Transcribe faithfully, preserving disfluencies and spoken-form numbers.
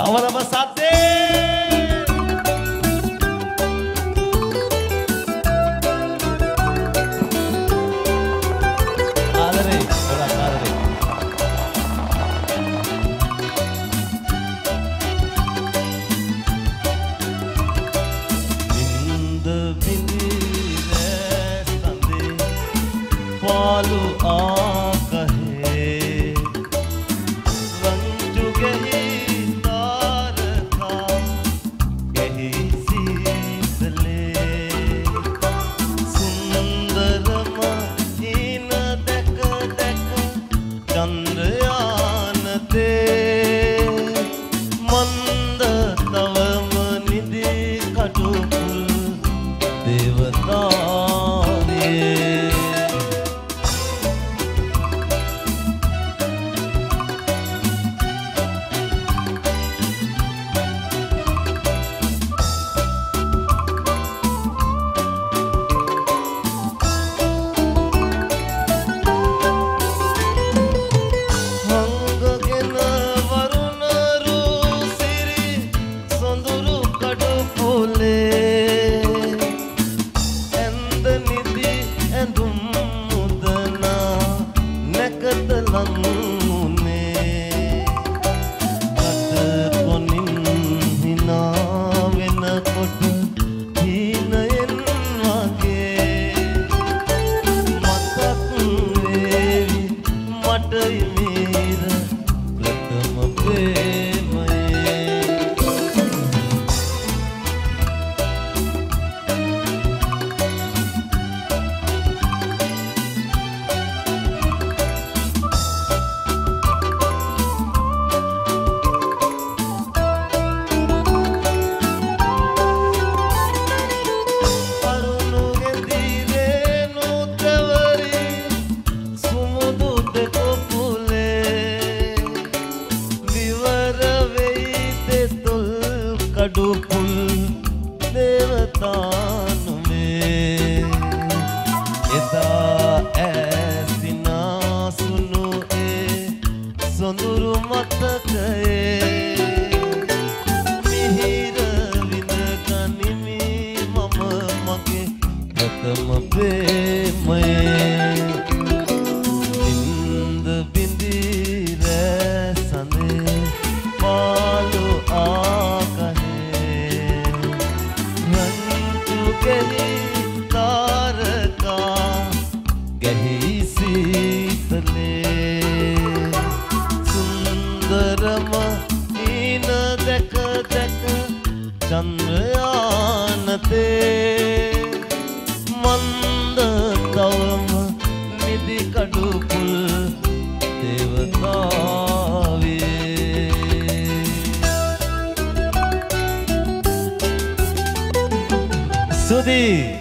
සවරම සද්දේ ආදරේ ගොඩක් ආදරේ බින්ද බින්දිරේ සඳේ පාලු ආකහේ රංජු ගෙහි තාරකා ගෙහි සීතලේ සුන්දරම හීන දැක දැක චන්ද්‍රයානතේ මන්ද තවම නිදි කටුකුල් දේවතාවේ කඩුපුල් දේවතානුමේ එදා ඇසිනාසුනු ඒ සොඳුරු මතකයේ මිහිර විඳ ගනිමි මම මගේ ප්‍රථම ප්‍රේමයේ බින්ද බින්දි රැ සඳේ පාලු ගෙහි තාරකා ගෙහි සීතලේ සුන්දරම හීන දැක දැක චන්ද්‍රයානතේ මන්ද තවම නිදි කඩුපුල් දේවතාවේ සුදී